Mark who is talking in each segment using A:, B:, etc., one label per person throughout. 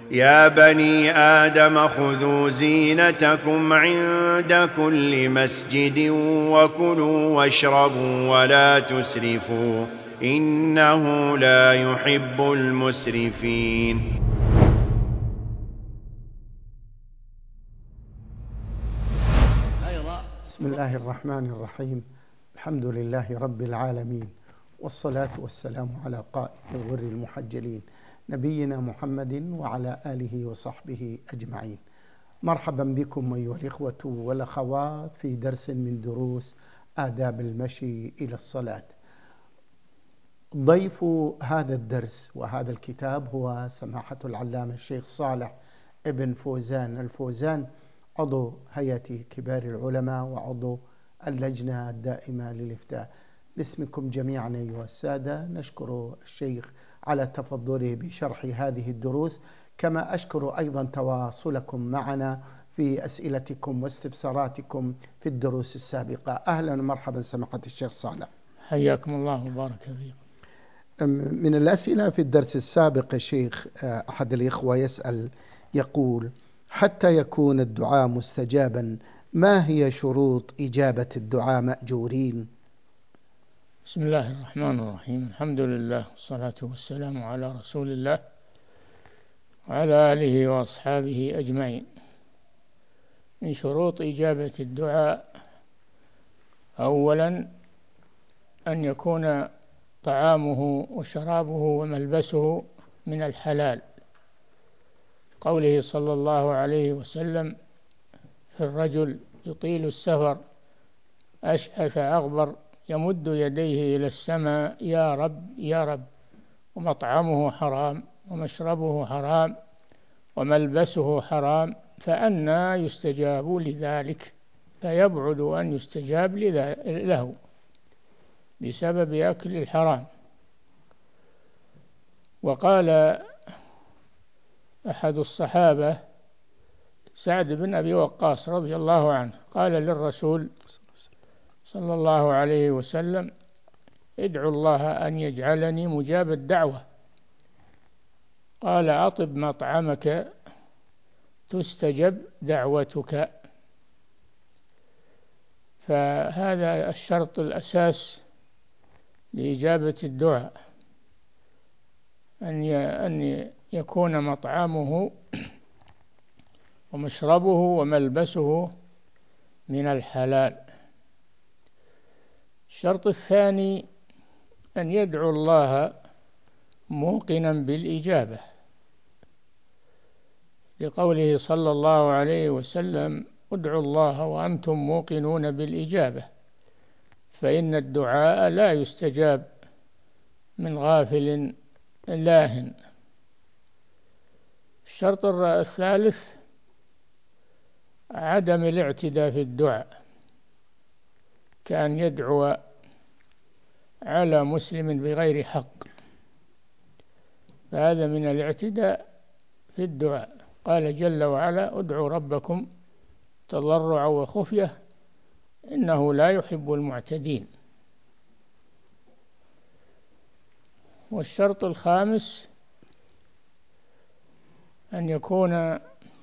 A: يا بني آدم خذوا زينتكم عند كل مسجد وكلوا واشربوا ولا تسرفوا إنه لا يحب المسرفين.
B: بسم الله الرحمن الرحيم. الحمد لله رب العالمين، والصلاة والسلام على قائد الغر المحجلين نبينا محمد وعلى آله وصحبه أجمعين. مرحبا بكم أيها الإخوة والأخوات في درس من دروس آداب المشي إلى الصلاة. ضيف هذا الدرس وهذا الكتاب هو سماحة العلامة الشيخ صالح ابن فوزان الفوزان، عضو هيئة كبار العلماء وعضو اللجنة الدائمة للإفتاء. باسمكم جميعا أيها السادة نشكر الشيخ على تفضله بشرح هذه الدروس، كما أشكر أيضا تواصلكم معنا في أسئلتكم واستفساراتكم في الدروس السابقة. أهلا ومرحبا سماحة الشيخ صالح،
C: حياكم الله وبارك فيكم.
B: من الأسئلة في الدرس السابق شيخ، أحد الإخوة يسأل يقول: حتى يكون الدعاء مستجابا ما هي شروط إجابة الدعاء مأجورين؟
C: بسم الله الرحمن الرحيم. الحمد لله والصلاة والسلام على رسول الله وعلى آله وأصحابه أجمعين. من شروط إجابة الدعاء أولا أن يكون طعامه وشرابه وملبسه من الحلال، قوله صلى الله عليه وسلم في الرجل يطيل السفر أشعث أغبر يمد يديه إلى السماء يا رب يا رب، ومطعمه حرام ومشربه حرام وملبسه حرام، فأنى يستجاب لذلك؟ فيبعد أن يستجاب له بسبب أكل الحرام. وقال أحد الصحابة سعد بن أبي وقاص رضي الله عنه قال للرسول صلى الله عليه وسلم: ادعو الله أن يجعلني مجاب الدعوة. قال: أطب مطعمك تستجب دعوتك. فهذا الشرط الأساس لإجابة الدعاء، أن يكون مطعمه ومشربه وملبسه من الحلال. الشرط الثاني أن يدعو الله موقنا بالإجابة، لقوله صلى الله عليه وسلم: ادعوا الله وأنتم موقنون بالإجابة، فإن الدعاء لا يستجاب من غافل لاهٍ. الشرط الثالث عدم الاعتداء في الدعاء، كأن يدعو على مسلم بغير حق، فهذا من الاعتداء في الدعاء. قال جل وعلا: ادعوا ربكم تضرعا وخفية إنه لا يحب المعتدين. والشرط الخامس أن يكون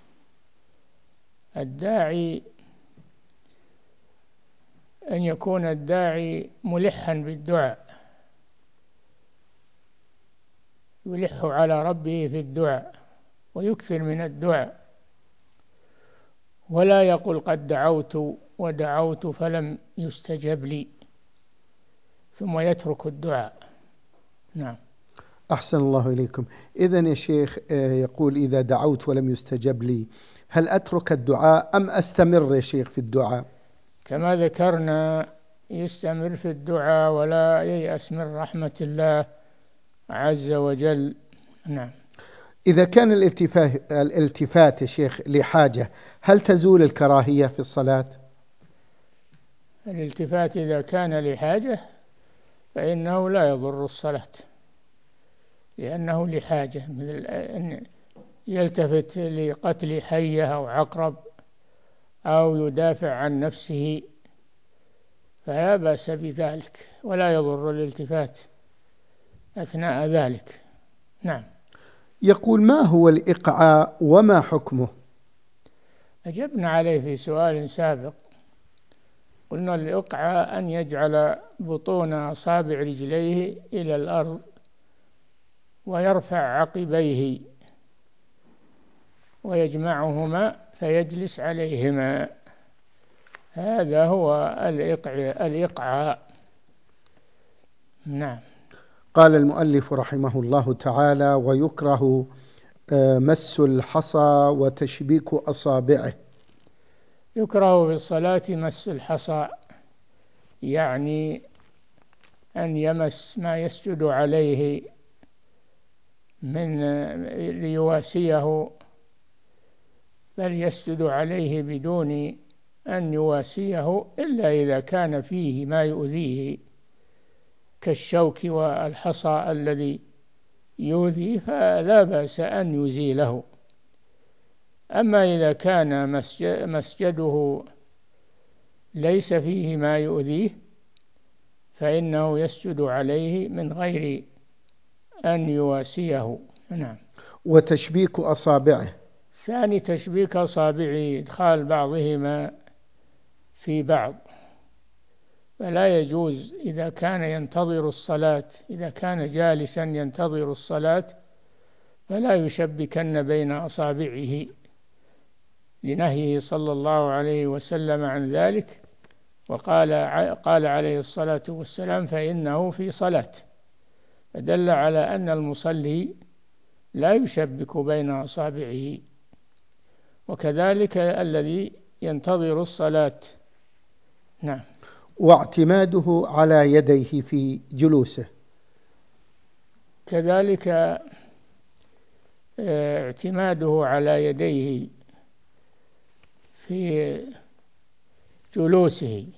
C: الداعي ملحا بالدعاء، يلح على ربه في الدعاء ويكثر من الدعاء، ولا يقول قد دعوت ودعوت فلم يستجب لي ثم يترك الدعاء. نعم.
B: أحسن الله إليكم. إذن يا شيخ يقول: إذا دعوت ولم يستجب لي هل أترك الدعاء أم أستمر يا شيخ في الدعاء؟
C: كما ذكرنا يستمر في الدعاء ولا ييأس من رحمة الله عز وجل. نعم.
B: إذا كان الالتفات يا شيخ لحاجة هل تزول الكراهية في الصلاة؟
C: الالتفات إذا كان لحاجة فإنه لا يضر الصلاة، لأنه لحاجة، مثل أن يلتفت لقتل حية أو عقرب أو يدافع عن نفسه فلا بأس بذلك، ولا يضر الالتفات أثناء ذلك. نعم.
B: يقول: ما هو الإقعاء وما حكمه؟
C: أجبنا عليه في سؤال سابق، قلنا الإقعاء أن يجعل بطون أصابع رجليه إلى الأرض ويرفع عقبيه ويجمعهما فيجلس عليهما، هذا هو الإقعاء. نعم.
B: قال المؤلف رحمه الله تعالى: ويكره مس الحصى وتشبيك أصابعه.
C: يكره في الصلاة مس الحصى، يعني أن يمس ما يسجد عليه من ليواسيه، بل يسجد عليه بدون أن يواسيه إلا إذا كان فيه ما يؤذيه كالشوك والحصى الذي يؤذي، فلا بأس أن يزيله. أما إذا كان مسجده ليس فيه ما يؤذيه فإنه يسجد عليه من غير أن يواسيه. نعم.
B: وتشبيك أصابعه،
C: ثاني تشبيك أصابعه، إدخال بعضهما في بعض، فلا يجوز إذا كان ينتظر الصلاة، إذا كان جالسا ينتظر الصلاة فلا يشبكن بين أصابعه لنهيه صلى الله عليه وسلم عن ذلك، قال عليه الصلاة والسلام: فإنه في صلاة، فدل على أن المصلي لا يشبك بين أصابعه. وكذلك الذي ينتظر الصلاة. نعم.
B: واعتماده على يديه في جلوسه،
C: كذلك اعتماده على يديه في جلوسه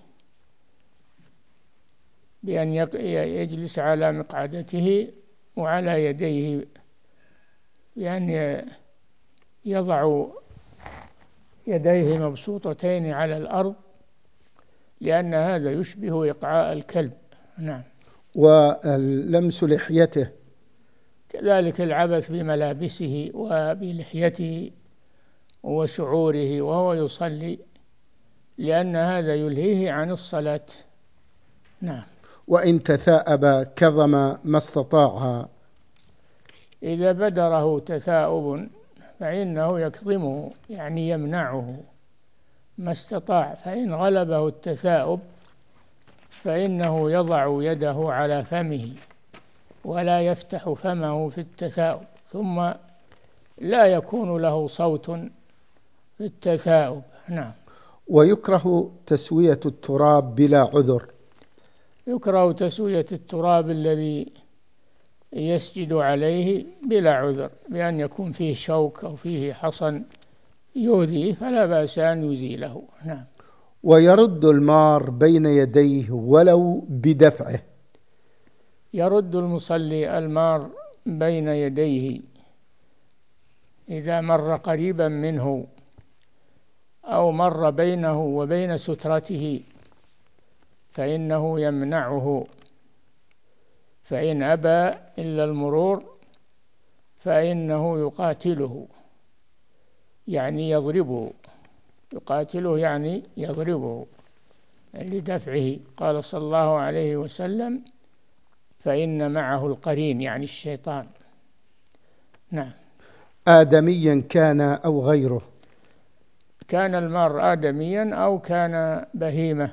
C: بأن يجلس على مقعدته وعلى يديه بأن يضع يديه مبسوطتين على الأرض، لأن هذا يشبه إقعاء الكلب. نعم.
B: ولمس لحيته،
C: كذلك العبث بملابسه وبلحيته وشعوره وهو يصلي، لأن هذا يلهيه عن الصلاة. نعم.
B: وإن تثاءب كظم ما استطاعها،
C: إذا بدره تثاؤب فإنه يكظمه، يعني يمنعه ما استطاع، فإن غلبه التثاؤب فإنه يضع يده على فمه ولا يفتح فمه في التثاؤب، ثم لا يكون له صوت في التثاؤب. نعم.
B: ويكره تسوية التراب بلا عذر.
C: يكره تسوية التراب الذي يسجد عليه بلا عذر، بأن يكون فيه شوك أو فيه حصن يؤذيه فلا بأس أن يزيله. نعم.
B: ويرد المار بين يديه ولو بدفعه.
C: يرد المصلي المار بين يديه إذا مر قريبا منه أو مر بينه وبين سترته فإنه يمنعه، فإن أبى إلا المرور فإنه يقاتله، يعني يضربه، يقاتله يعني يضربه لدفعه. قال صلى الله عليه وسلم: فإن معه القرين، يعني الشيطان. نعم.
B: آدميا كان أو غيره.
C: كان المار آدميا أو كان بهيمة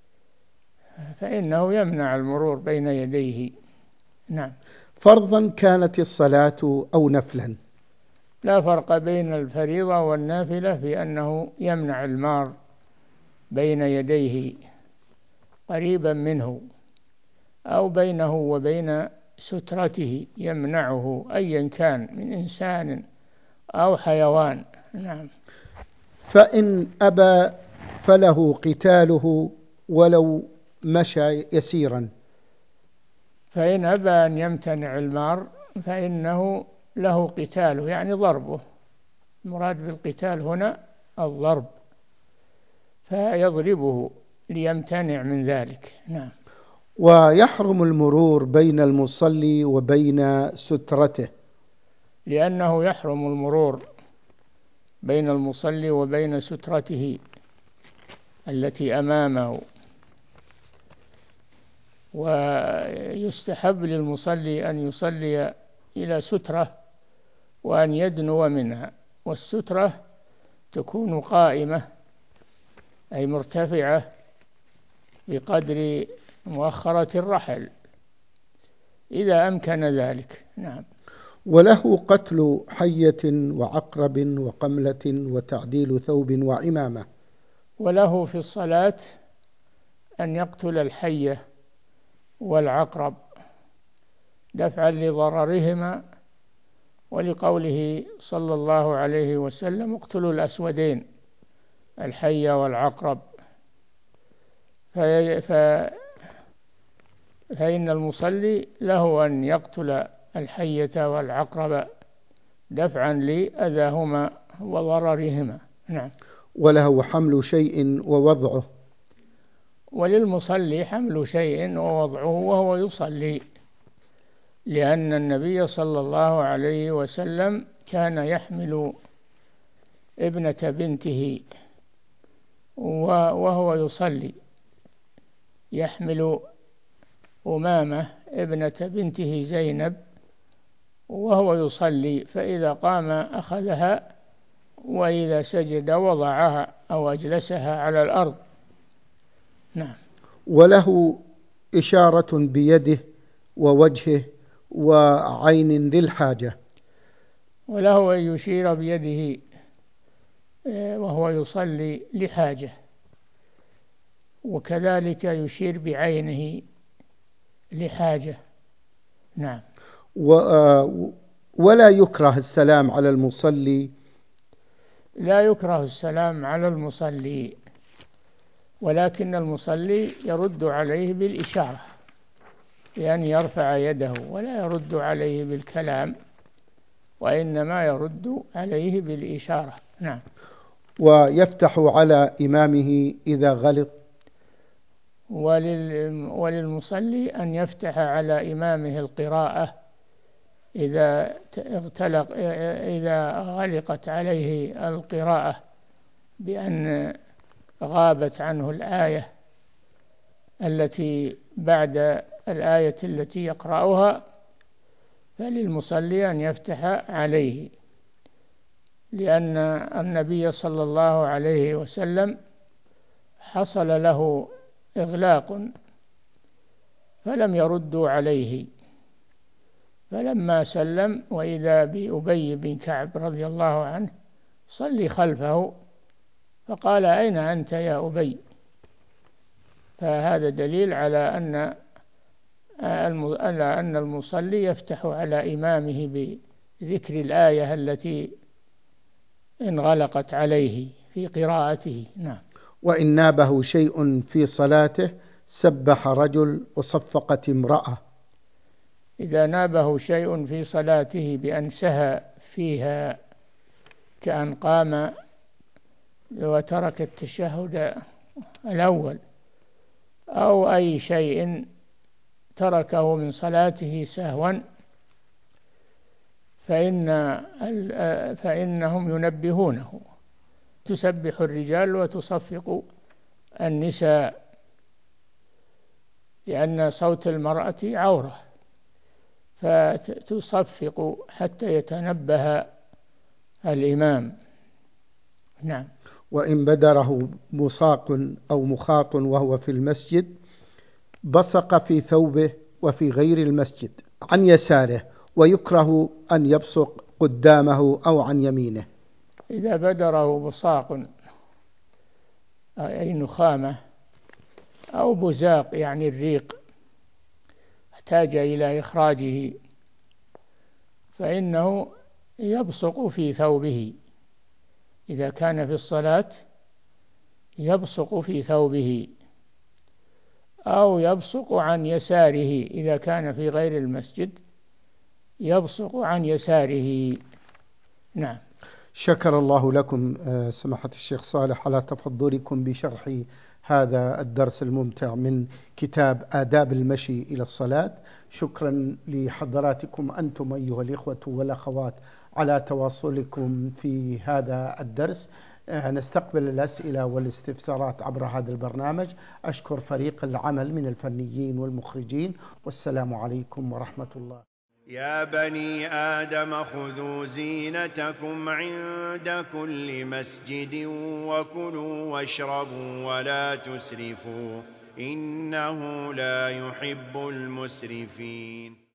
C: فإنه يمنع المرور بين يديه. نعم.
B: فرضا كانت الصلاة أو نفلا.
C: لا فرق بين الفريضة والنافلة في أنه يمنع المار بين يديه قريبا منه أو بينه وبين سترته، يمنعه أيا كان من إنسان أو حيوان. نعم.
B: فإن أبى فله قتاله ولو مشى يسيرا.
C: فإن أبى أن يمتنع المار فإنه له قتاله، يعني ضربه، المراد بالقتال هنا الضرب، فيضربه ليمتنع من ذلك. نعم.
B: ويحرم المرور بين المصلي وبين سترته.
C: لأنه يحرم المرور بين المصلي وبين سترته التي أمامه. ويستحب للمصلي أن يصلي إلى سترة وأن يدنو منها، والسترة تكون قائمة أي مرتفعة بقدر مؤخرة الرحل إذا أمكن ذلك. نعم.
B: وله قتل حية وعقرب وقملة وتعديل ثوب وعمامة.
C: وله في الصلاة أن يقتل الحية والعقرب دفعا لضررهما، ولقوله صلى الله عليه وسلم: اقتلوا الأسودين، الحية والعقرب. فإن المصلي له أن يقتل الحية والعقرب دفعا لأذاهما وضررهما. نعم.
B: وله حمل شيء ووضعه.
C: وللمصلي حمل شيء ووضعه وهو يصلي، لأن النبي صلى الله عليه وسلم كان يحمل ابنة بنته وهو يصلي، يحمل أمامة ابنة بنته زينب وهو يصلي، فإذا قام أخذها، وإذا سجد وضعها أو أجلسها على الأرض. نعم.
B: وله إشارة بيده ووجهه وعين للحاجة.
C: وله أن يشير بيده وهو يصلي لحاجة، وكذلك يشير بعينه لحاجة. نعم.
B: ولا يكره السلام على المصلي.
C: لا يكره السلام على المصلي، ولكن المصلي يرد عليه بالإشارة، بأن يرفع يده، ولا يرد عليه بالكلام، وإنما يرد عليه بالإشارة. نعم.
B: ويفتح على إمامه إذا غلط.
C: وللمصلي أن يفتح على إمامه القراءة إذا غلقت عليه القراءة بأن غابت عنه الآية التي بعد الآية التي يقرأها، فللمصلي أن يفتح عليه، لأن النبي صلى الله عليه وسلم حصل له إغلاق فلم يردوا عليه، فلما سلم وإذا بأبي بن كعب رضي الله عنه صلي خلفه، فقال: أين أنت يا أبي؟ فهذا دليل على أن المصلي يفتح على إمامه بذكر الآية التي انغلقت عليه في قراءته. نعم.
B: وإن نابه شيء في صلاته سبح رجل وصفقت امرأة.
C: إذا نابه شيء في صلاته بأن سهى فيها، كأن قام وترك التشهد الأول أو أي شيء تركه من صلاته سهوا، فإنهم ينبهونه. تسبح الرجال وتصفق النساء، لأن صوت المرأة عورة، فتصفق حتى يتنبه الإمام. نعم.
B: وإن بدره بصاق أو مخاط وهو في المسجد بصق في ثوبه وفي غير المسجد عن يساره، ويكره أن يبصق قدامه أو عن يمينه.
C: إذا بدره بصاق أي نخامة أو بزاق يعني الريق احتاج إلى إخراجه، فإنه يبصق في ثوبه. إذا كان في الصلاة يبصق في ثوبه، أو يبصق عن يساره إذا كان في غير المسجد يبصق عن يساره. نعم.
B: شكر الله لكم سماحة الشيخ صالح على تفضلكم بشرح هذا الدرس الممتع من كتاب آداب المشي إلى الصلاة. شكرا لحضراتكم أنتم أيها الإخوة والأخوات على تواصلكم في هذا الدرس. نستقبل الأسئلة والاستفسارات عبر هذا البرنامج. أشكر فريق العمل من الفنيين والمخرجين، والسلام عليكم ورحمة الله.
A: يا بني آدم خذوا زينتكم عند كل مسجد وكلوا واشربوا ولا تسرفوا إنه لا يحب المسرفين.